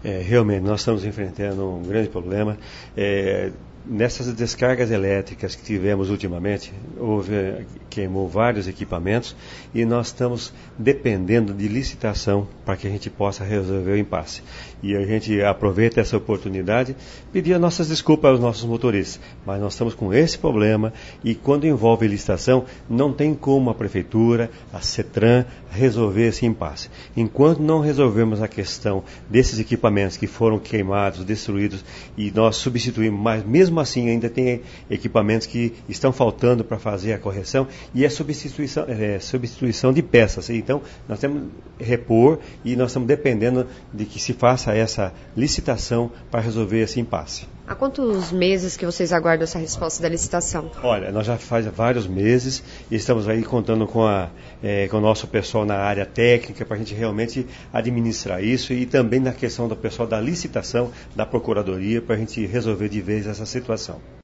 Realmente, nós estamos enfrentando um grande problema. Nessas descargas elétricas que tivemos ultimamente, queimou vários equipamentos e nós estamos dependendo de licitação para que a gente possa resolver o impasse. E a gente aproveita essa oportunidade, pedir as nossas desculpas aos nossos motoristas, mas nós estamos com esse problema e quando envolve licitação, não tem como a Prefeitura, a CETRAN, resolver esse impasse. Enquanto não resolvermos a questão desses equipamentos que foram queimados, destruídos e nós substituímos, mas mesmo assim ainda tem equipamentos que estão faltando para fazer a correção e substituição de peças. Então nós temos que repor e nós estamos dependendo de que se faça essa licitação para resolver esse impasse. Há quantos meses que vocês aguardam essa resposta da licitação? Olha, nós já faz vários meses e estamos aí contando com o nosso pessoal na área técnica para a gente realmente administrar isso e também na questão do pessoal da licitação, da Procuradoria, para a gente resolver de vez essa situação.